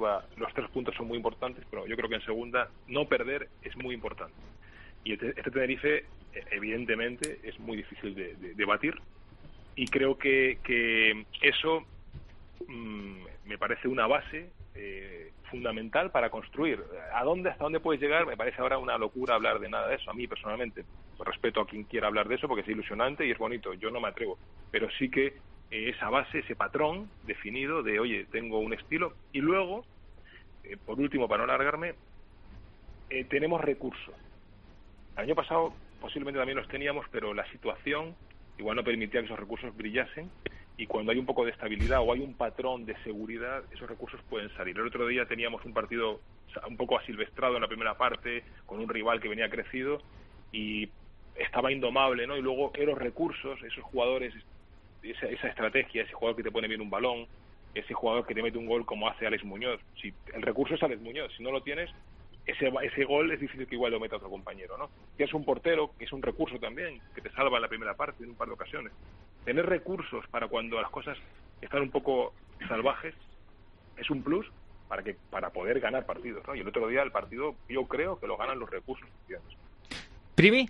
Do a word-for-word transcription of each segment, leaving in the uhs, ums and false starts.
definitiva los tres puntos son muy importantes, pero yo creo que en segunda no perder es muy importante. Y este, este Tenerife, evidentemente, es muy difícil de, de, de batir, y creo que, que eso mmm, me parece una base eh, fundamental para construir. ¿A dónde, hasta dónde puedes llegar? Me parece ahora una locura hablar de nada de eso. A mí, personalmente, respeto a quien quiera hablar de eso porque es ilusionante y es bonito. Yo no me atrevo. Pero sí que eh, esa base, ese patrón definido de, oye, tengo un estilo. Y luego, eh, por último, para no alargarme, eh, tenemos recursos. El año pasado posiblemente también los teníamos, pero la situación igual no permitía que esos recursos brillasen, y cuando hay un poco de estabilidad o hay un patrón de seguridad, esos recursos pueden salir. El otro día teníamos un partido un poco asilvestrado en la primera parte, con un rival que venía crecido y estaba indomable, ¿no? Y luego esos recursos, esos jugadores, esa, esa estrategia, ese jugador que te pone bien un balón, ese jugador que te mete un gol como hace Alex Muñoz. Si el recurso es Alex Muñoz, si no lo tienes, ese ese gol es difícil que igual lo meta otro compañero, ¿no? Que es un portero, que es un recurso también, que te salva en la primera parte en un par de ocasiones. Tener recursos para cuando las cosas están un poco salvajes es un plus para que para poder ganar partidos, ¿no? Y el otro día el partido yo creo que lo ganan los recursos. ¿Primi?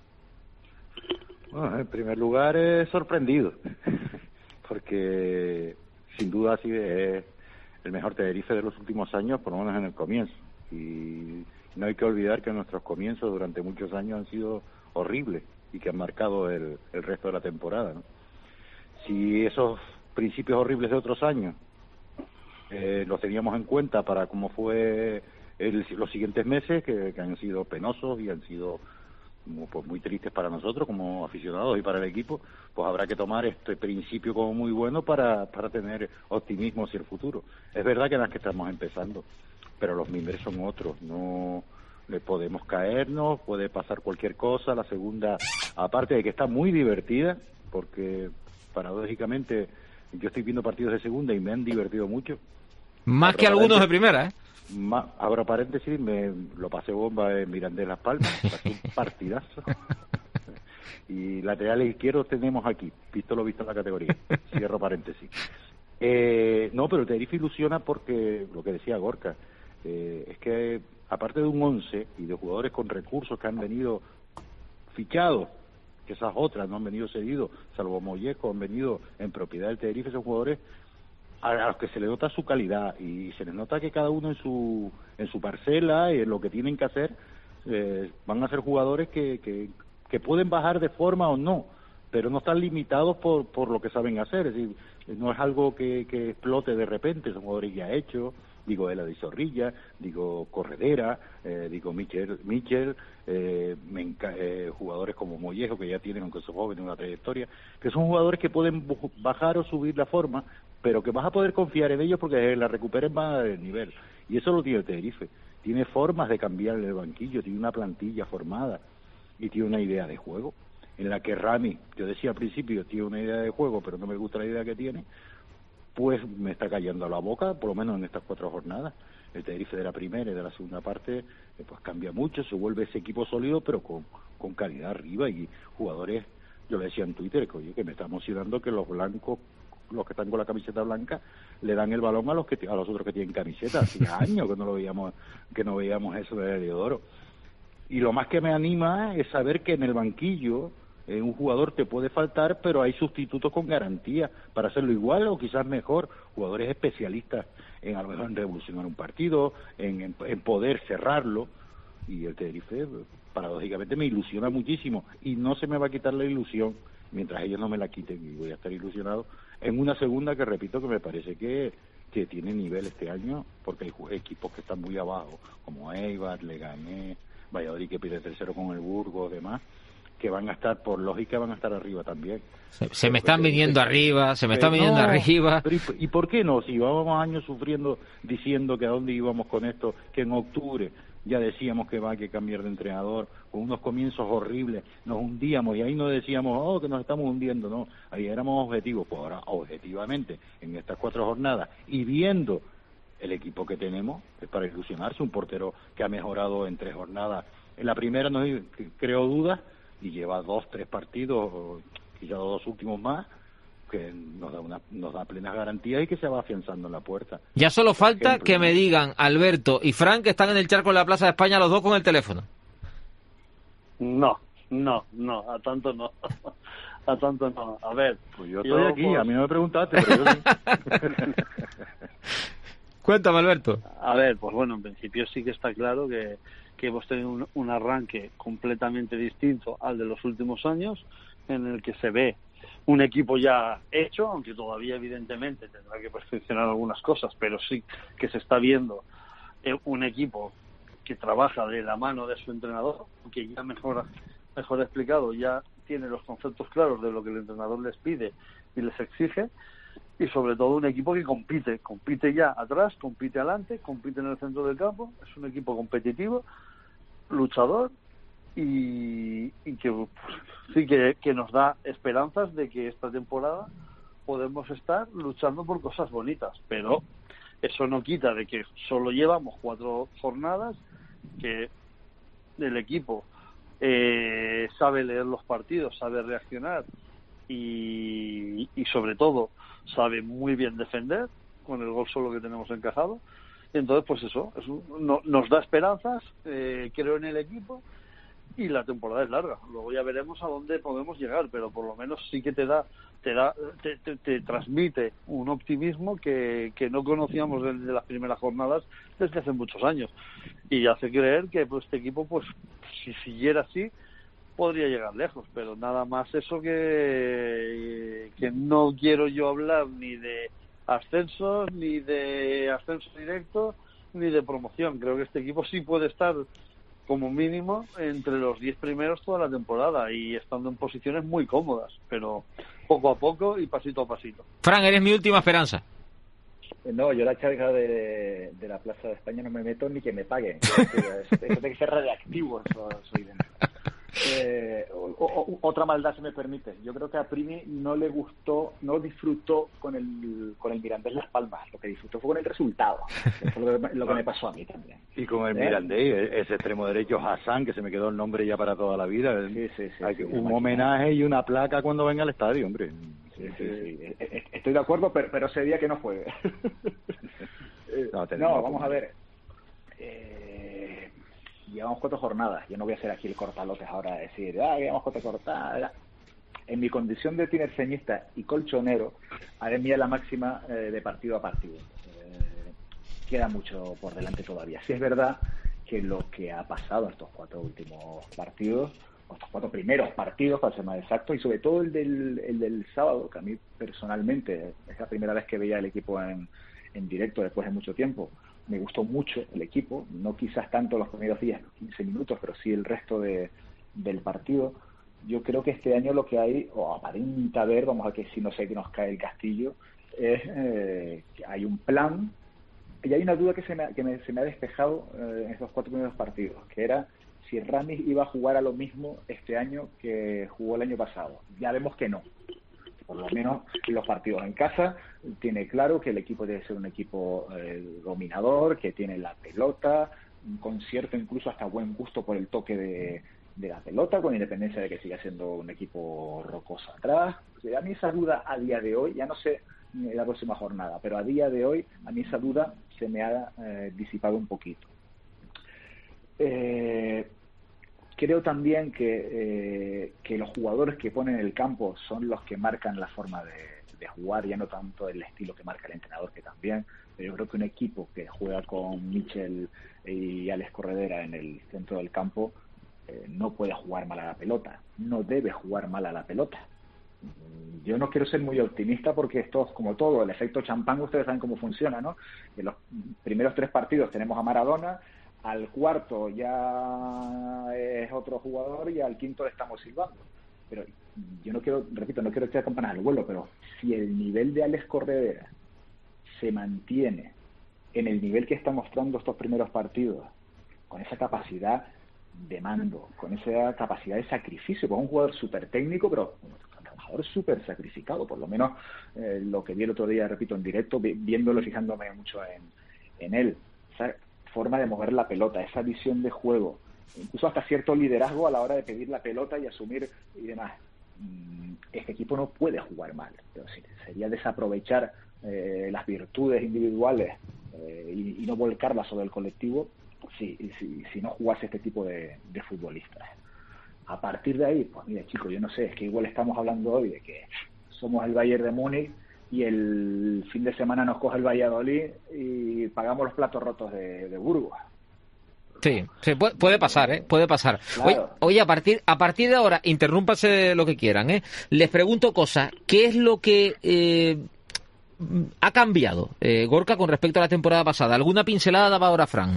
Bueno, en primer lugar es sorprendido, porque sin duda sí es el mejor Tenerife de los últimos años, por lo menos en el comienzo. Y no hay que olvidar que nuestros comienzos durante muchos años han sido horribles y que han marcado el, el resto de la temporada, ¿no? Si esos principios horribles de otros años eh, los teníamos en cuenta para cómo fue el, los siguientes meses, que, que han sido penosos y han sido pues, muy tristes para nosotros como aficionados y para el equipo, pues habrá que tomar este principio como muy bueno para, para tener optimismo hacia el futuro. Es verdad que no es que estamos empezando, pero los mimbres son otros, no le podemos caernos, puede pasar cualquier cosa. La segunda, aparte de que está muy divertida, porque paradójicamente yo estoy viendo partidos de segunda y me han divertido mucho. Más que algunos de primera, ¿eh? Más, abro paréntesis, me lo pasé bomba en Mirandés Las Palmas, pasé un partidazo. Y laterales izquierdos tenemos aquí, visto lo visto en la categoría. Cierro paréntesis. Eh, no, pero el Tenerife ilusiona porque, lo que decía Gorka, eh, es que aparte de un once y de jugadores con recursos que han venido fichados, que esas otras no han venido cedidos, salvo Mollejo, han venido en propiedad del Tenerife, esos jugadores a los que se les nota su calidad y se les nota que cada uno en su en su parcela y en lo que tienen que hacer, eh, van a ser jugadores que, que, que pueden bajar de forma o no, pero no están limitados por por lo que saben hacer, es decir, no es algo que, que explote de repente, son jugadores ya hechos. Digo Ela de Zorrilla, digo Corredera, eh, digo Michel, Michel eh, Menca, eh, jugadores como Mollejo, que ya tienen, aunque son jóvenes, una trayectoria, que son jugadores que pueden bajar o subir la forma, pero que vas a poder confiar en ellos porque la recuperen más del nivel. Y eso lo tiene el Tenerife. Tiene formas de cambiar el banquillo, tiene una plantilla formada y tiene una idea de juego, en la que Rami, yo decía al principio, tiene una idea de juego, pero no me gusta la idea que tiene, pues me está callando la boca, por lo menos en estas cuatro jornadas. El Tenerife de la primera y de la segunda parte eh, pues cambia mucho, se vuelve ese equipo sólido, pero con, con calidad arriba y jugadores, yo le decía en Twitter, que oye, que me está emocionando que los blancos, los que están con la camiseta blanca, le dan el balón a los que a los otros que tienen camiseta. Hacía años que no lo veíamos, que no veíamos eso de Heliodoro. Y lo más que me anima es saber que en el banquillo Eh, un jugador te puede faltar, pero hay sustitutos con garantía para hacerlo igual o quizás mejor, jugadores especialistas en a lo mejor en revolucionar un partido, en, en, en poder cerrarlo, y el Tenerife paradójicamente me ilusiona muchísimo y no se me va a quitar la ilusión mientras ellos no me la quiten, y voy a estar ilusionado en una segunda que repito que me parece que que tiene nivel este año, porque hay equipos que están muy abajo como Eibar, Leganés, Valladolid que pide tercero con el Burgos, demás, que van a estar, por lógica, van a estar arriba también. Se, se me están viniendo es, arriba, se me están viniendo no, arriba. Pero y, ¿y por qué no? Si llevábamos años sufriendo, diciendo que a dónde íbamos con esto, que en octubre ya decíamos que va a que cambiar de entrenador, con unos comienzos horribles, nos hundíamos, y ahí no decíamos, oh, que nos estamos hundiendo, no, ahí éramos objetivos. Pues ahora, objetivamente, en estas cuatro jornadas, y viendo el equipo que tenemos, es para ilusionarse, un portero que ha mejorado en tres jornadas. En la primera no creo dudas, y lleva dos, tres partidos, quizá dos últimos más, que nos da una, nos da plenas garantías y que se va afianzando en la puerta. Ya solo falta ejemplo, que ¿no? me digan Alberto y Frank que están en el charco de la Plaza de España los dos con el teléfono. No, no, no, a tanto no. A tanto no. A ver. Pues yo yo, estoy aquí, pues, a mí no me preguntaste, pero yo sí. Cuéntame, Alberto. A ver, pues bueno, en principio sí que está claro que, que hemos tenido un, un arranque completamente distinto al de los últimos años, en el que se ve un equipo ya hecho, aunque todavía evidentemente tendrá que perfeccionar algunas cosas, pero sí que se está viendo eh, un equipo que trabaja de la mano de su entrenador, que ya mejor, mejor explicado, ya tiene los conceptos claros de lo que el entrenador les pide y les exige, y sobre todo un equipo que compite, compite ya atrás, compite adelante, compite en el centro del campo, es un equipo competitivo, luchador, y, y que pues, sí que, que nos da esperanzas de que esta temporada podemos estar luchando por cosas bonitas, pero eso no quita de que solo llevamos cuatro jornadas, que el equipo eh, sabe leer los partidos, sabe reaccionar y, y sobre todo sabe muy bien defender con el gol solo que tenemos encajado. Y entonces pues eso, eso no, nos da esperanzas, eh, creo en el equipo, y la temporada es larga. Luego ya veremos a dónde podemos llegar, pero por lo menos sí que te da te da te, te, te transmite un optimismo que, que no conocíamos desde las primeras jornadas desde hace muchos años, y hace creer que pues este equipo, pues si siguiera así, podría llegar lejos. Pero nada más eso, que que no quiero yo hablar ni de ascensos, ni de ascenso directo, ni de promoción. Creo que este equipo sí puede estar como mínimo entre los diez primeros toda la temporada, y estando en posiciones muy cómodas, pero poco a poco y pasito a pasito. Fran, eres mi última esperanza. No, yo la charla de, de la Plaza de España no me meto ni que me paguen. Eso, eso tiene que ser radiactivo, eso soy dentro. Eh, o, o, otra maldad, si me permite. Yo creo que a Primi no le gustó, no disfrutó con el con el Mirandés Las Palmas. Lo que disfrutó fue con el resultado. Eso es lo que, lo que me pasó a mí también. Y con el ¿Eh? Mirandés, ese extremo derecho Hassan, que se me quedó el nombre ya para toda la vida. Sí, sí, sí, Hay sí, un sí, homenaje y una placa cuando venga al estadio, hombre. Sí, sí, sí. Estoy de acuerdo, pero, pero ese día que no juegue. No, te- no, vamos a ver. Eh, llevamos cuatro jornadas. Yo no voy a hacer aquí el cortalotes ahora, decir, ah, llevamos cuatro jornadas. En mi condición de tinerfeñista y colchonero, haré mía la máxima eh, de partido a partido. Eh, queda mucho por delante todavía. Sí es verdad que lo que ha pasado en estos cuatro últimos partidos, o estos cuatro primeros partidos, para ser más exacto, y sobre todo el del, el del sábado, que a mí personalmente es la primera vez que veía el equipo en, en directo después de mucho tiempo. Me gustó mucho el equipo, no quizás tanto los primeros diez, quince minutos, pero sí el resto de, del partido. Yo creo que este año lo que hay, o aparenta ver, vamos a que si no sé que nos cae el castillo, es eh, que hay un plan, y hay una duda que se me, que me, se me ha despejado eh, en estos cuatro primeros partidos, que era si Ramis iba a jugar a lo mismo este año que jugó el año pasado. Ya vemos que no. Por lo menos en los partidos en casa tiene claro que el equipo debe ser un equipo eh, dominador, que tiene la pelota, con cierto incluso hasta buen gusto por el toque de, de la pelota, con independencia de que siga siendo un equipo rocoso atrás. O sea, a mí esa duda a día de hoy, ya no sé en la próxima jornada, pero a día de hoy a mí esa duda se me ha eh, disipado un poquito. Eh, creo también que, eh, que los jugadores que ponen en el campo son los que marcan la forma de, de jugar, ya no tanto el estilo que marca el entrenador, que también, pero yo creo que un equipo que juega con Michel y Alex Corredera en el centro del campo eh, no puede jugar mal a la pelota, no debe jugar mal a la pelota. Yo no quiero ser muy optimista porque esto es como todo, el efecto champán, ustedes saben cómo funciona, ¿no? En los primeros tres partidos tenemos a Maradona, al cuarto ya es otro jugador y al quinto le estamos silbando. Pero yo no quiero, repito, no quiero echar campanas al vuelo, pero si el nivel de Alex Corredera se mantiene en el nivel que está mostrando estos primeros partidos, con esa capacidad de mando, con esa capacidad de sacrificio, con un jugador súper técnico, pero un trabajador súper sacrificado, por lo menos eh, lo que vi el otro día, repito, en directo, vi, viéndolo y fijándome mucho en, en él. Esa forma de mover la pelota, esa visión de juego, incluso hasta cierto liderazgo a la hora de pedir la pelota y asumir y demás. este equipo no puede jugar mal. Entonces, sería desaprovechar eh, las virtudes individuales eh, y, y no volcarlas sobre el colectivo si, si, si no jugase este tipo de, de futbolistas. A partir de ahí, pues mira, chicos, yo no sé, es que igual estamos hablando hoy de que somos el Bayern de Múnich y el fin de semana nos coge el Valladolid y pagamos los platos rotos de, de Burgos. Sí, sí, puede, puede pasar, ¿eh? Puede pasar. Claro. Oye, oye, a partir a partir de ahora, interrúmpase lo que quieran, ¿eh? Les pregunto cosas. ¿Qué es lo que eh, ha cambiado, eh, Gorka, con respecto a la temporada pasada? ¿Alguna pincelada daba ahora Fran?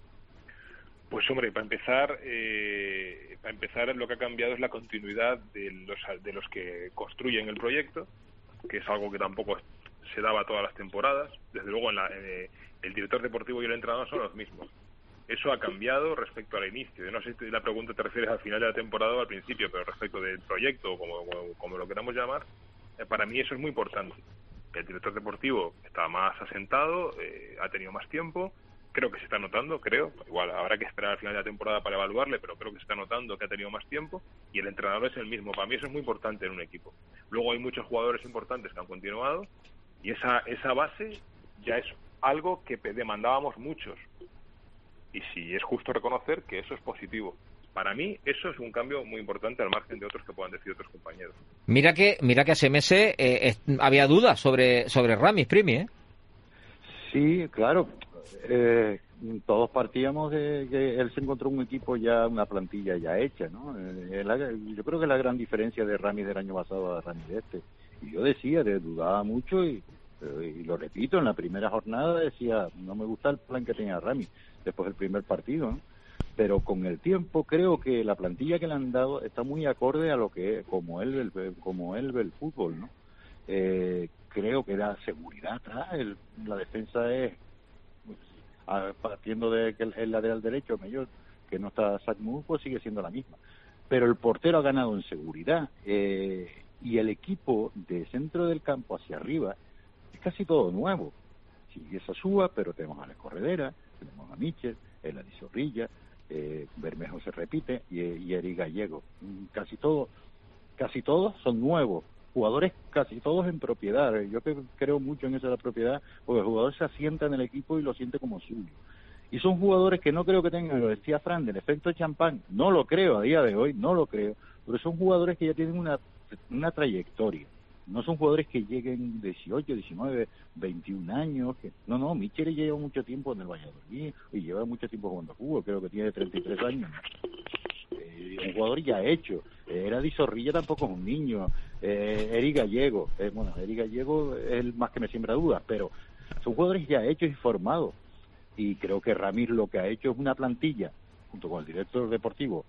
Pues hombre, para empezar, eh, para empezar lo que ha cambiado es la continuidad de los de los que construyen el proyecto, que es algo que tampoco se daba todas las temporadas. Desde luego, en la, eh, el director deportivo y el entrenador son los mismos. Eso ha cambiado respecto al inicio. Yo no sé si la pregunta te refieres al final de la temporada o al principio, pero respecto del proyecto, como, como, como lo queramos llamar, eh, para mí eso es muy importante. El director deportivo está más asentado, eh, ha tenido más tiempo, creo que se está notando, creo, igual habrá que esperar al final de la temporada para evaluarle, pero creo que se está notando que ha tenido más tiempo, y el entrenador es el mismo. Para mí eso es muy importante en un equipo. Luego hay muchos jugadores importantes que han continuado, y esa, esa base ya es algo que demandábamos muchos. Y sí, es justo reconocer que eso es positivo. Para mí, eso es un cambio muy importante al margen de otros que puedan decir otros compañeros. Mira que mira que a S M S eh, eh, había dudas sobre sobre Ramis, Primi, ¿eh? Sí, claro. Eh, todos partíamos de que él se encontró un equipo ya, una plantilla ya hecha, ¿no? Eh, la, yo creo que la gran diferencia de Ramis del año pasado a Ramis de este. Y yo decía, de, dudaba mucho y, eh, y lo repito, en la primera jornada decía, no me gusta el plan que tenía Ramis después del primer partido, ¿no? Pero con el tiempo creo que la plantilla que le han dado está muy acorde a lo que como él como él ve el fútbol, ¿no? Eh, creo que da seguridad atrás, el, la defensa es, pues, partiendo de que el, el lateral derecho mayor, que no está Zach Moore, pues sigue siendo la misma, pero el portero ha ganado en seguridad, eh, y el equipo de centro del campo hacia arriba es casi todo nuevo. Sigue esa suba, pero tenemos a la Corredera, tenemos a Michel, el Adi Zorrilla, eh, Bermejo se repite, y, y Eric Gallego. Casi todo, casi todos son nuevos, jugadores casi todos en propiedad. Yo que creo mucho en eso de la propiedad, porque el jugador se asienta en el equipo y lo siente como suyo. Y son jugadores que no creo que tengan, lo decía Fran, del efecto champán, no lo creo a día de hoy, no lo creo, pero son jugadores que ya tienen una, una trayectoria. No son jugadores que lleguen dieciocho, diecinueve, veintiún años. Que... No, no, Michel lleva mucho tiempo en el Valladolid y lleva mucho tiempo jugando fútbol, creo que tiene treinta y tres años. Eh, un jugador ya hecho. Eh, era Di Zorrilla, tampoco es un niño. Eh, Eric Gallego, eh, bueno, Eric Gallego es el más que me siembra dudas, pero son jugadores ya hechos y formados. Y creo que Ramis lo que ha hecho es una plantilla, junto con el director deportivo,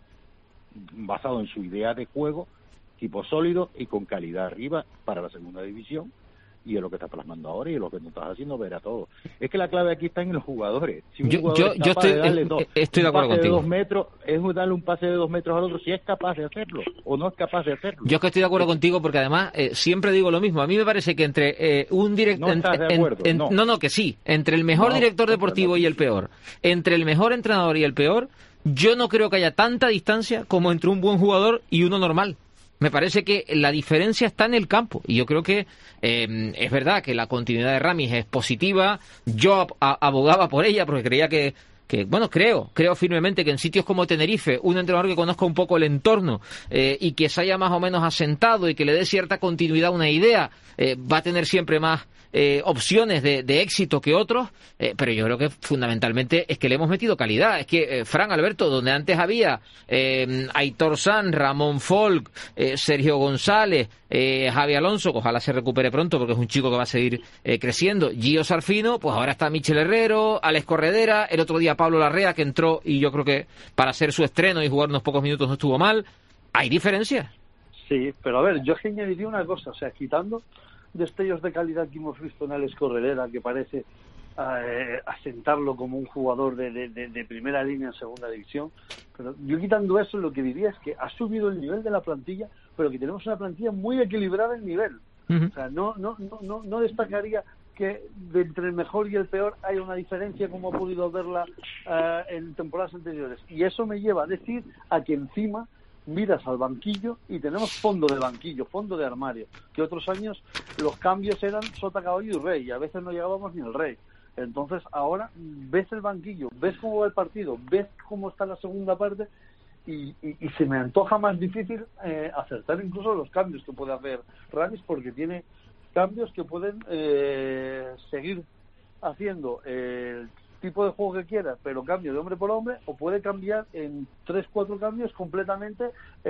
basado en su idea de juego, tipo sólido y con calidad arriba para la segunda división, y es lo que está plasmando ahora y es lo que tú estás haciendo ver a todos. Es que la clave aquí está en los jugadores. Si un yo, jugador yo, es capaz yo estoy, de darle dos, estoy de acuerdo un pase contigo. De dos metros, es darle un pase de dos metros al otro, si es capaz de hacerlo o no es capaz de hacerlo. Yo es que estoy de acuerdo contigo porque además eh, siempre digo lo mismo. A mí me parece que entre eh, un director... No estás de acuerdo, en, no. no, no, que sí. Entre el mejor No, director no, deportivo no. y el peor, entre el mejor entrenador y el peor, yo no creo que haya tanta distancia como entre un buen jugador y uno normal. Me parece que la diferencia está en el campo y yo creo que eh, es verdad que la continuidad de Ramis es positiva. Yo a, a, abogaba por ella porque creía que, que, bueno, creo, creo firmemente que en sitios como Tenerife, un entrenador que conozca un poco el entorno eh, y que se haya más o menos asentado y que le dé cierta continuidad a una idea, eh, va a tener siempre más eh, opciones de, de éxito que otros, eh, pero yo creo que fundamentalmente es que le hemos metido calidad. Es que, eh, Fran, Alberto, donde antes había eh, Aitor San, Ramón Folk, eh, Sergio González, eh, Javi Alonso, que ojalá se recupere pronto porque es un chico que va a seguir eh, creciendo, Gio Sarfino, pues ahora está Michel Herrero, Alex Corredera, el otro día Pablo Larrea, que entró y yo creo que para hacer su estreno y jugar unos pocos minutos no estuvo mal. ¿Hay diferencias? Sí, pero a ver, yo es que añadiría una cosa, o sea, quitando destellos de calidad que hemos visto en Alex Corredera, que parece eh, asentarlo como un jugador de, de, de, de primera línea en segunda división, pero yo quitando eso, lo que diría es que ha subido el nivel de la plantilla, pero que tenemos una plantilla muy equilibrada en nivel. Uh-huh. O sea, no, no, no, no, no destacaría que de entre el mejor y el peor hay una diferencia como he podido verla uh, en temporadas anteriores, y eso me lleva a decir a que encima miras al banquillo y tenemos fondo de banquillo, fondo de armario, que otros años los cambios eran sota, caballo y rey, y a veces no llegábamos ni al rey. Entonces ahora ves el banquillo, ves cómo va el partido, ves cómo está la segunda parte, y, y, y se me antoja más difícil eh, acertar incluso los cambios que puede hacer Ramis, porque tiene cambios que pueden eh, seguir haciendo el tipo de juego que quiera, pero cambio de hombre por hombre, o puede cambiar en tres, cuatro cambios completamente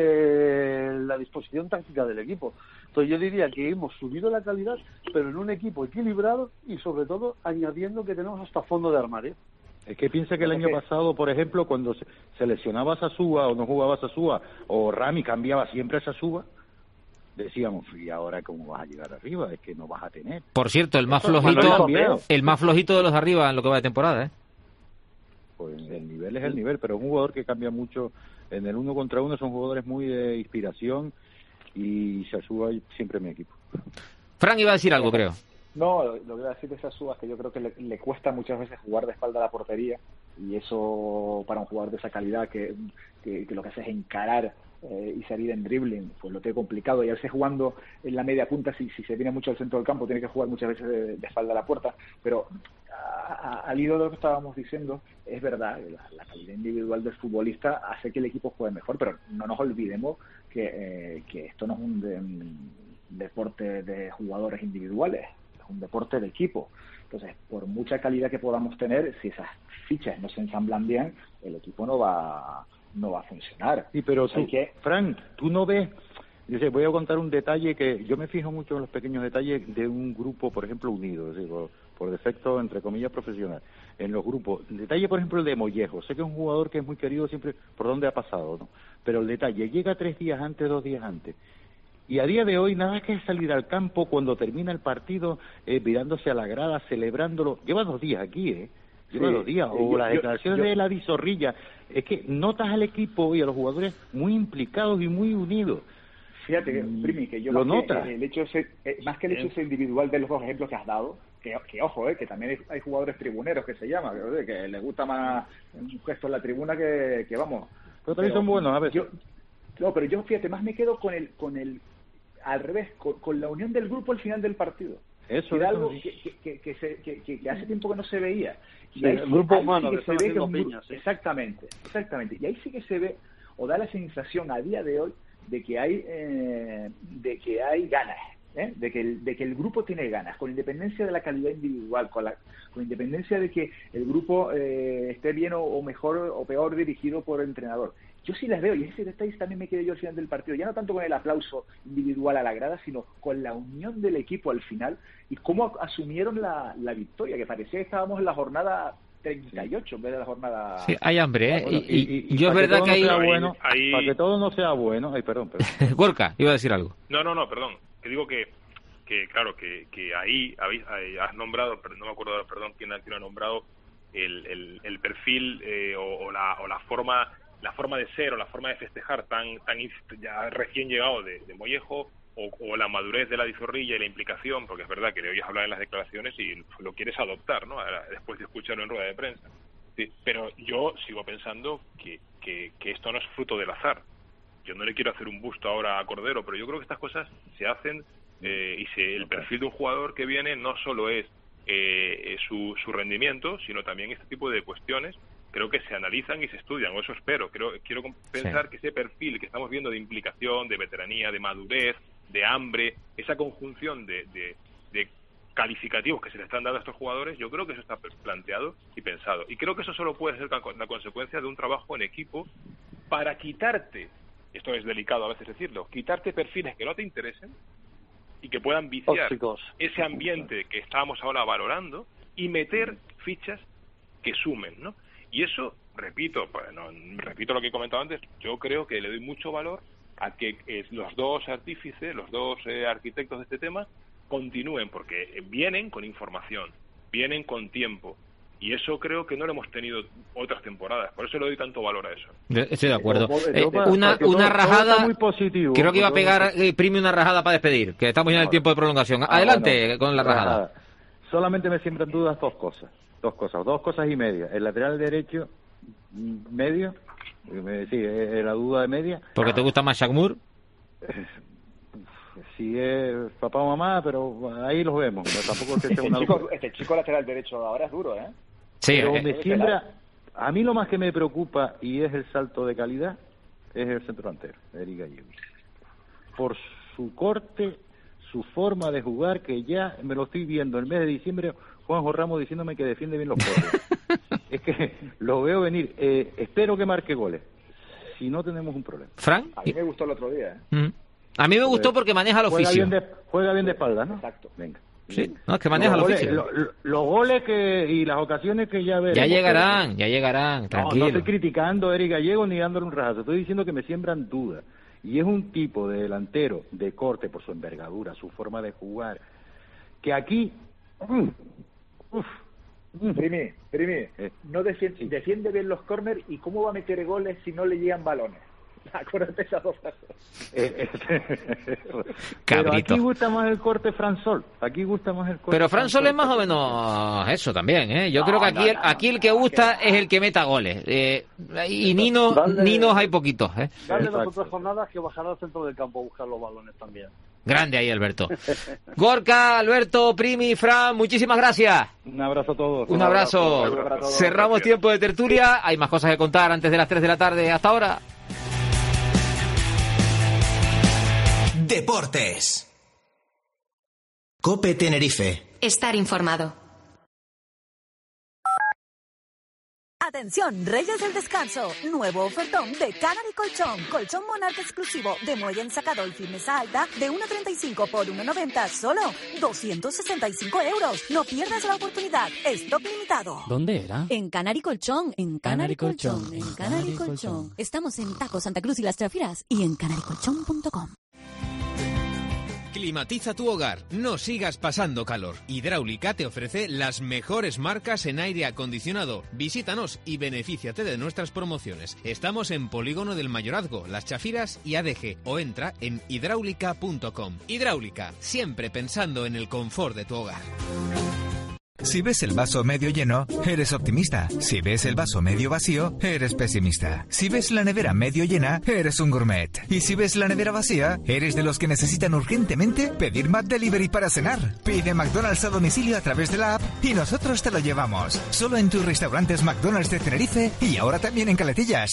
eh, la disposición táctica del equipo. Entonces yo diría que hemos subido la calidad, pero en un equipo equilibrado y sobre todo añadiendo que tenemos hasta fondo de armario. Es que piensa que el año pasado, por ejemplo, cuando se seleccionaba a Sasúa o no jugaba a Sasúa, o Rami cambiaba siempre a Sasúa, decíamos, y ahora cómo vas a llegar arriba, es que no vas a tener. Por cierto, el más Eso flojito, no el más flojito de los de arriba en lo que va de temporada, ¿eh? Pues el nivel es el nivel, pero es un jugador que cambia mucho. En el uno contra uno son jugadores muy de inspiración, y Sasúa siempre en mi equipo. Fran iba a decir algo, creo. No, lo que voy a decir de Sasúa es que yo creo que le, le cuesta muchas veces jugar de espalda a la portería, y eso para un jugador de esa calidad que, que, que lo que hace es encarar eh, y salir en dribbling, pues lo tiene complicado, y a veces jugando en la media punta, si, si se viene mucho al centro del campo, tiene que jugar muchas veces de, de espalda a la puerta, pero a, a, al hilo de lo que estábamos diciendo, es verdad, la, la calidad individual del futbolista hace que el equipo juegue mejor, pero no nos olvidemos que, eh, que esto no es un, de, un deporte de jugadores individuales, es un deporte de equipo. Entonces, por mucha calidad que podamos tener, si esas fichas no se ensamblan bien, el equipo no va no va a funcionar. Sí, pero tú, que... Frank, tú no ves... Dice, voy a contar un detalle que yo me fijo mucho en los pequeños detalles de un grupo, por ejemplo, unido, es decir, por, por defecto, entre comillas, profesional. En los grupos, el detalle, por ejemplo, el de Mollejo. Sé que es un jugador que es muy querido siempre por donde ha pasado, ¿no? Pero el detalle, llega tres días antes, dos días antes. Y a día de hoy nada que salir al campo cuando termina el partido, eh, mirándose a la grada, celebrándolo. Lleva dos días aquí, ¿eh? Lleva sí, dos días. O yo, las declaraciones yo, yo, de la Zorrilla. Es que notas al equipo y a los jugadores muy implicados y muy unidos. Fíjate, Primi, que yo lo más notas. que el hecho ese, eh, más que el hecho ese individual de los dos ejemplos que has dado, que, que ojo, eh, que también hay, hay jugadores tribuneros que se llaman, que, que les gusta más un gesto en la tribuna que, que vamos. Pero también pero, son buenos, a veces. Yo, no, pero yo, fíjate, más me quedo con el, con el al revés, con, con la unión del grupo al final del partido. Eso era eso, algo sí. que, que, que, que, se, que, que, que hace tiempo que no se veía. Y sí, ahí, el grupo ahí humano sí que, que se ve que un, piñas, ¿sí? exactamente, exactamente. Y ahí sí que se ve o da la sensación a día de hoy de que hay eh, de que hay ganas, ¿eh? de que el, de que el grupo tiene ganas, con independencia de la calidad individual, con la con independencia de que el grupo eh, esté bien o, o mejor o peor dirigido por el entrenador. Yo sí las veo, y ese detalle también me quedé yo al final del partido, ya no tanto con el aplauso individual a la grada, sino con la unión del equipo al final, y cómo asumieron la, la victoria, que parecía que estábamos en la jornada treinta y ocho en vez de la jornada... Sí, hay hambre, ¿eh? Bueno, y, y, y, y yo es para verdad que, que hay... No bueno, ahí... Para que todo no sea bueno... Ay, perdón, perdón. Gorka, iba a decir algo. No, no, no, perdón. Te digo que, que claro, que, que ahí, habéis, ahí has nombrado, pero no me acuerdo, perdón, quién ha, quién ha nombrado el, el, el perfil eh, o, o, la, o la forma... la forma de ser o la forma de festejar tan tan ya recién llegado de, de Mollejo, o, o la madurez de la Zorrilla y la implicación, porque es verdad que le oyes hablar en las declaraciones y lo quieres adoptar, ¿no? Ahora, después de escucharlo en rueda de prensa. Sí, pero yo sigo pensando que, que, que esto no es fruto del azar. Yo no le quiero hacer un busto ahora a Cordero, pero yo creo que estas cosas se hacen eh, y se, el perfil de un jugador que viene no solo es eh, su, su rendimiento, sino también este tipo de cuestiones. Creo que se analizan y se estudian, o eso espero. Creo, quiero pensar sí. que ese perfil que estamos viendo de implicación, de veteranía, de madurez, de hambre, esa conjunción de, de, de calificativos que se le están dando a estos jugadores, yo creo que eso está planteado y pensado. Y creo que eso solo puede ser la consecuencia de un trabajo en equipo para quitarte, esto es delicado a veces decirlo, quitarte perfiles que no te interesen y que puedan viciar Óxicos. ese ambiente que estábamos ahora valorando y meter fichas que sumen, ¿no? Y eso, repito, pues, no, repito lo que he comentado antes, yo creo que le doy mucho valor a que eh, los dos artífices, los dos eh, arquitectos de este tema, continúen, porque vienen con información, vienen con tiempo, y eso creo que no lo hemos tenido otras temporadas, por eso le doy tanto valor a eso. Estoy de acuerdo. Eh, eh, una una todo, rajada, todo muy positivo, creo que iba a pegar, muy... Primi, una rajada para despedir, que estamos ya en el tiempo de prolongación. Adelante ah, bueno, con la rajada. rajada. Solamente me siembran dudas dos cosas. Dos cosas, dos cosas y media. El lateral derecho medio, Me, sí, es la duda de media. ¿Porque te gusta más Shaq Moore? Sí, es papá o mamá, pero ahí los vemos. Pero tampoco es que sea este, una chico, este chico lateral derecho ahora es duro, ¿eh? Sí, pero eh, me siembra... A mí lo más que me preocupa, y es el salto de calidad, es el centro delantero, Eric Gallego. Por su corte, su forma de jugar, que ya me lo estoy viendo el mes de diciembre, Juanjo Ramos diciéndome que defiende bien los cortes. Es que lo veo venir. Eh, espero que marque goles. Si no, tenemos un problema. ¿Fran? A mí me gustó el otro día, ¿eh? Mm. A mí me gustó porque maneja el Juega oficio. bien de, juega bien de espalda, ¿no? Exacto. Venga. Sí, no, es que maneja el los oficio. goles, lo, lo, los goles que y las ocasiones que ya veremos. Ya llegarán, ya llegarán, No, tranquilo. no estoy criticando a Eric Gallego ni dándole un rajazo. Estoy diciendo que me siembran dudas. Y es un tipo de delantero de corte por su envergadura, su forma de jugar, que aquí... Uh, uf, Primi, Primi, Eh, no defiende, sí. defiende bien los córners y cómo va a meter goles si no le llegan balones. Acuérdate esas dos frases. Eh, eh, Pero Cabrito. aquí gusta más el corte Fransol. Aquí gusta más el corte. Pero Fran Sol es más o menos eso también, ¿eh? Yo No, creo que no, aquí, el, no, aquí el no, que no, gusta que no. es el que meta goles. Eh, y Nino, Dale. Ninos hay poquitos, ¿eh? Dale dos o Exacto. tres jornadas que bajará al centro del campo a buscar los balones también. Grande ahí, Alberto. Gorka, Alberto, Primi, Fran, muchísimas gracias. Un abrazo a todos. Un abrazo. Un abrazo para todos. Cerramos Gracias. tiempo de tertulia. Hay más cosas que contar antes de las tres de la tarde. Hasta ahora. Deportes. COPE Tenerife. Estar informado. Atención, Reyes del Descanso, nuevo ofertón de Canary Colchón, colchón Monarca exclusivo de muelle ensacador y firmeza alta de uno treinta y cinco por uno noventa, solo doscientos sesenta y cinco euros. No pierdas la oportunidad, stock limitado. ¿Dónde era? En Canary Colchón, en Canary Canary Colchón, Colchón, en en Canary Canary Colchón. Colchón. Estamos en Taco, Santa Cruz y Las Trafiras y en canary colchón punto com. Climatiza tu hogar, no sigas pasando calor. Hidráulica te ofrece las mejores marcas en aire acondicionado. Visítanos y benefíciate de nuestras promociones. Estamos en Polígono del Mayorazgo, Las Chafiras y A D G o entra en hidráulica punto com. Hidráulica, siempre pensando en el confort de tu hogar. Si ves el vaso medio lleno, eres optimista. Si ves el vaso medio vacío, eres pesimista. Si ves la nevera medio llena, eres un gourmet. Y si ves la nevera vacía, eres de los que necesitan urgentemente pedir McDelivery para cenar. Pide McDonald's a domicilio a través de la app y nosotros te lo llevamos. Solo en tus restaurantes McDonald's de Tenerife y ahora también en Caletillas.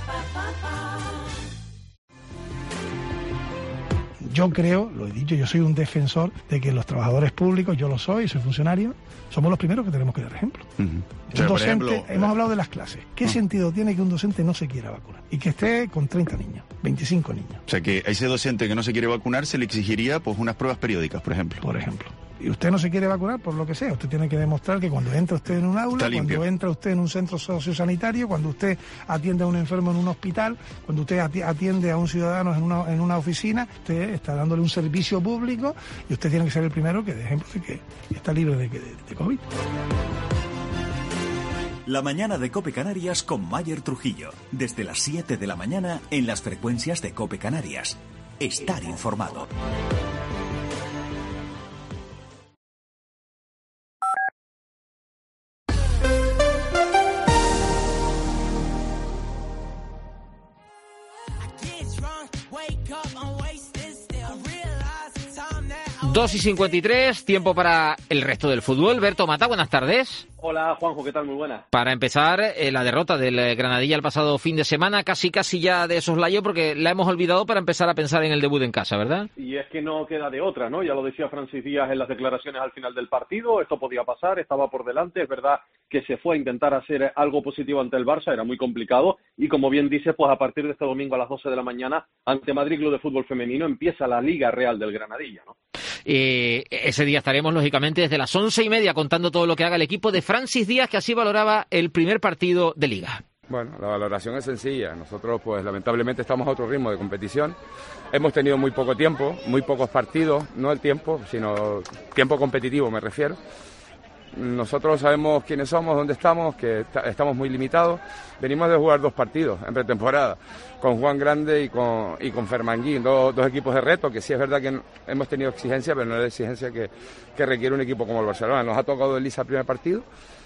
Yo creo, lo he dicho, yo soy un defensor de que los trabajadores públicos, yo lo soy, soy funcionario, somos los primeros que tenemos que dar ejemplo. Uh-huh. Un O sea, por docente, ejemplo, hemos hablado de las clases. ¿Qué uh. sentido tiene que un docente no se quiera vacunar? Y que esté con treinta niños, veinticinco niños, O sea, que a ese docente que no se quiere vacunar se le exigiría pues unas pruebas periódicas, por ejemplo. por ejemplo. Y usted no se quiere vacunar por lo que sea. Usted tiene que demostrar que cuando entra usted en un aula, Está limpio. cuando entra usted en un centro sociosanitario, cuando usted atiende a un enfermo en un hospital, cuando usted ati- atiende a un ciudadano en una, en una oficina, usted está dándole un servicio público y usted tiene que ser el primero que dé ejemplo de que está libre de, de, de COVID. La mañana de COPE Canarias con Mayer Trujillo. Desde las siete de la mañana en las frecuencias de COPE Canarias. Estar informado. dos y cincuenta y tres, tiempo para el resto del fútbol. Berto Mata, buenas tardes. Hola Juanjo, ¿qué tal? Muy buena. Para empezar, eh, la derrota del eh, Granadilla el pasado fin de semana, casi casi ya de soslayo, porque la hemos olvidado para empezar a pensar en el debut en casa, ¿verdad? Y es que no queda de otra, ¿no? Ya lo decía Francis Díaz en las declaraciones al final del partido, esto podía pasar, estaba por delante, es verdad que se fue a intentar hacer algo positivo ante el Barça, era muy complicado, y como bien dice, pues a partir de este domingo a las doce de la mañana, ante Madrid Club de Fútbol Femenino, empieza la Liga Real del Granadilla, ¿no? Eh, ese día estaremos, lógicamente, desde las once y media contando todo lo que haga el equipo de Francis Díaz, que así valoraba el primer partido de Liga. Bueno, la valoración es sencilla. Nosotros, pues lamentablemente estamos a otro ritmo de competición. Hemos tenido muy poco tiempo, muy pocos partidos, no el tiempo, sino tiempo competitivo me refiero. Nosotros sabemos quiénes somos, dónde estamos, que está, estamos muy limitados. Venimos de jugar dos partidos en pretemporada, con Juan Grande y con, y con Fermanguín, dos, dos equipos de reto, que sí es verdad que hemos tenido exigencia, pero no es la exigencia que, que requiere un equipo como el Barcelona. Nos ha tocado el Lisa el primer partido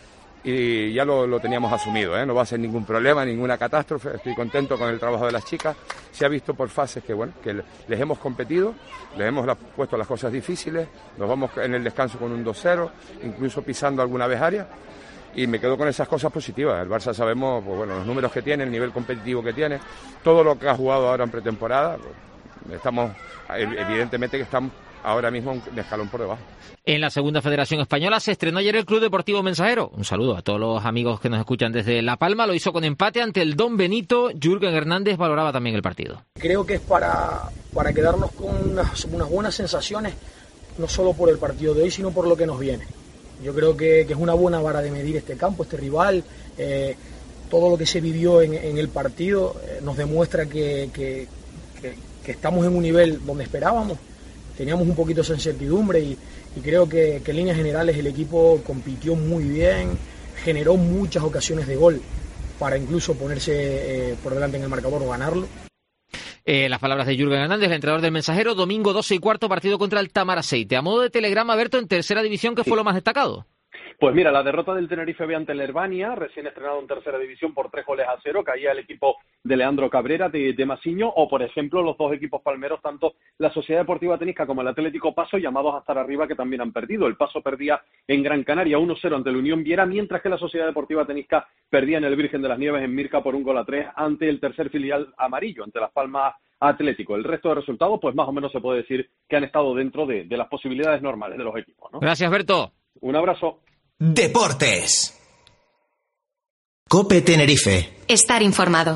y ya lo, lo teníamos asumido, ¿eh? No va a ser ningún problema, ninguna catástrofe. Estoy contento con el trabajo de las chicas. Se ha visto por fases que, bueno, que les hemos competido, les hemos la, puesto las cosas difíciles, nos vamos en el descanso con un dos cero, incluso pisando alguna vez área, y me quedo con esas cosas positivas. El Barça sabemos, pues bueno, los números que tiene, el nivel competitivo que tiene, todo lo que ha jugado ahora en pretemporada, pues, estamos, evidentemente que estamos ahora mismo un escalón por debajo. En la Segunda Federación Española se estrenó ayer el Club Deportivo Mensajero. Un saludo a todos los amigos que nos escuchan desde La Palma. Lo hizo con empate ante el Don Benito. Jürgen Hernández valoraba también el partido. Creo que es para, para quedarnos con unas, unas buenas sensaciones, no solo por el partido de hoy, sino por lo que nos viene. Yo creo que, que es una buena vara de medir este campo, este rival. Eh, todo lo que se vivió en, en el partido eh, nos demuestra que, que, que, que estamos en un nivel donde esperábamos. Teníamos un poquito esa incertidumbre y, y creo que, que en líneas generales el equipo compitió muy bien, generó muchas ocasiones de gol para incluso ponerse eh, por delante en el marcador o ganarlo. Eh, las palabras de Jürgen Hernández, el entrenador del Mensajero. Domingo doce y cuarto, partido contra el Tamaraceite. A modo de telegrama, Berto, en tercera división, ¿qué fue lo más destacado? Pues mira, la derrota del Tenerife B ante el Herbania, recién estrenado en tercera división por tres goles a cero, caía el equipo de Leandro Cabrera, de, de Masiño, o por ejemplo los dos equipos palmeros, tanto la Sociedad Deportiva Tenisca como el Atlético Paso, llamados a estar arriba, que también han perdido. El Paso perdía en Gran Canaria uno cero ante la Unión Viera, mientras que la Sociedad Deportiva Tenisca perdía en el Virgen de las Nieves en Mirca por un gol a tres ante el tercer filial amarillo, ante Las Palmas Atlético. El resto de resultados, pues más o menos se puede decir que han estado dentro de, de las posibilidades normales de los equipos, ¿no? Gracias, Berto. Un abrazo. Deportes. COPE Tenerife. Estar informado.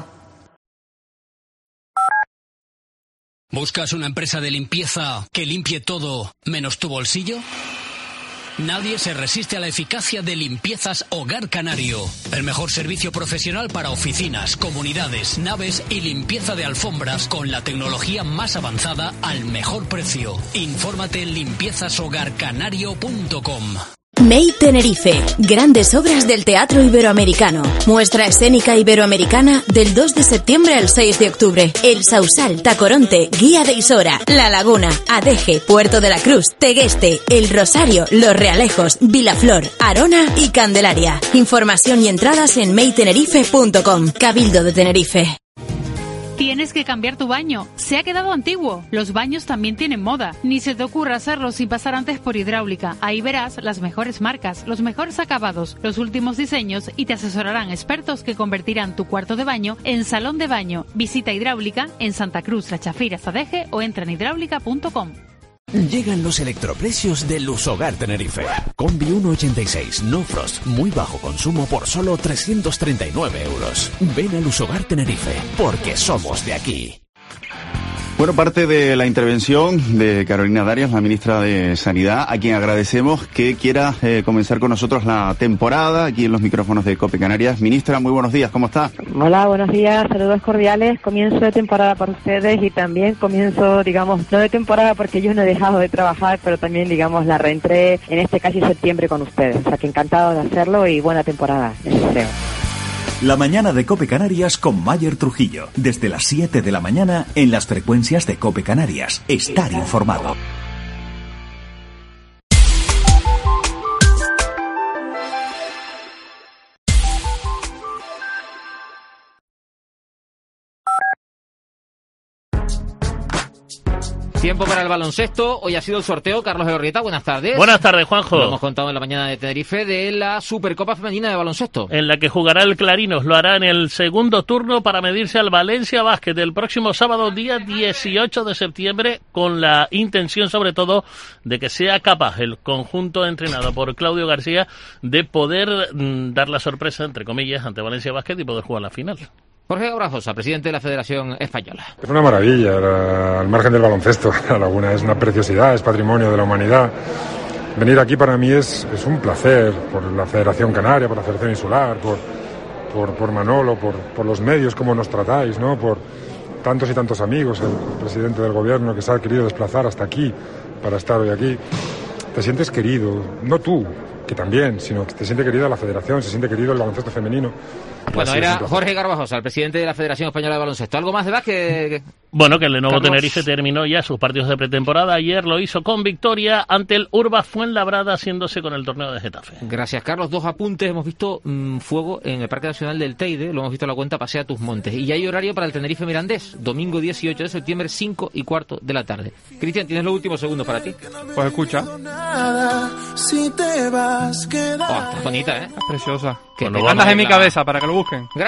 ¿Buscas una empresa de limpieza que limpie todo menos tu bolsillo? Nadie se resiste a la eficacia de Limpiezas Hogar Canario. El mejor servicio profesional para oficinas, comunidades, naves y limpieza de alfombras con la tecnología más avanzada al mejor precio. Infórmate en limpiezas hogar canario punto com. May Tenerife, grandes obras del teatro iberoamericano. Muestra escénica iberoamericana del dos de septiembre al seis de octubre. El Sausal, Tacoronte, Guía de Isora, La Laguna, Adeje, Puerto de la Cruz, Tegueste, El Rosario, Los Realejos, Vilaflor, Arona y Candelaria. Información y entradas en may tenerife punto com. Cabildo de Tenerife. Tienes que cambiar tu baño. Se ha quedado antiguo. Los baños también tienen moda. Ni se te ocurra hacerlo sin pasar antes por Hidráulica. Ahí verás las mejores marcas, los mejores acabados, los últimos diseños y te asesorarán expertos que convertirán tu cuarto de baño en salón de baño. Visita Hidráulica en Santa Cruz, La Chafira, Adeje o entra en hidráulica punto com. Llegan los electroprecios de Lushogar Tenerife. Combi uno ochenta y seis, no frost, muy bajo consumo por solo trescientos treinta y nueve euros. Ven a Lushogar Tenerife, porque somos de aquí. Bueno, parte de la intervención de Carolina Darias, la ministra de Sanidad, a quien agradecemos que quiera eh, comenzar con nosotros la temporada aquí en los micrófonos de COPE Canarias. Ministra, muy buenos días, ¿cómo está? Hola, buenos días, saludos cordiales. Comienzo de temporada para ustedes y también comienzo, digamos, no de temporada porque yo no he dejado de trabajar, pero también, digamos, la reentré en este casi septiembre con ustedes. O sea que encantado de hacerlo y buena temporada, les deseo. La mañana de COPE Canarias con Mayer Trujillo. Desde las siete de la mañana en las frecuencias de COPE Canarias. Estar informado. Tiempo para el baloncesto. Hoy ha sido el sorteo. Carlos Elorrieta, buenas tardes. Buenas tardes, Juanjo. Lo hemos contado en la mañana de Tenerife de la Supercopa Femenina de Baloncesto. En la que jugará el Clarinos. Lo hará en el segundo turno para medirse al Valencia Basket el próximo sábado, día dieciocho de septiembre, con la intención, sobre todo, de que sea capaz el conjunto entrenado por Claudio García de poder mm, dar la sorpresa, entre comillas, ante Valencia Basket y poder jugar la final. Jorge Gabrajosa, presidente de la Federación Española. Es una maravilla, la, al margen del baloncesto. La Laguna es una preciosidad, es patrimonio de la humanidad. Venir aquí para mí es, es un placer, por la Federación Canaria, por la Federación Insular, por, por, por Manolo, por, por los medios, cómo nos tratáis, ¿no? Por tantos y tantos amigos, el presidente del gobierno que se ha querido desplazar hasta aquí para estar hoy aquí. Te sientes querido, no tú, que también, sino que te siente querida la Federación, se siente querido el baloncesto femenino. Bueno, era Jorge Garbajosa, el presidente de la Federación Española de Baloncesto. ¿Algo más de básquet? Bueno, que el Lenovo Carlos. Tenerife terminó ya sus partidos de pretemporada. Ayer lo hizo con victoria ante el Urba Fuenlabrada, haciéndose con el torneo de Getafe. Gracias, Carlos. Dos apuntes. Hemos visto mmm, fuego en el Parque Nacional del Teide. Lo hemos visto en la cuenta Pasea Tus Montes. Y ya hay horario para el Tenerife Mirandés. Domingo dieciocho de septiembre, cinco y cuarto de la tarde. Cristian, tienes los últimos segundos para ti. Pues escucha. Si te vas, queda... Oh, está bonita, ¿eh? Es preciosa. Que Andas en mi cabeza para que lo busquen.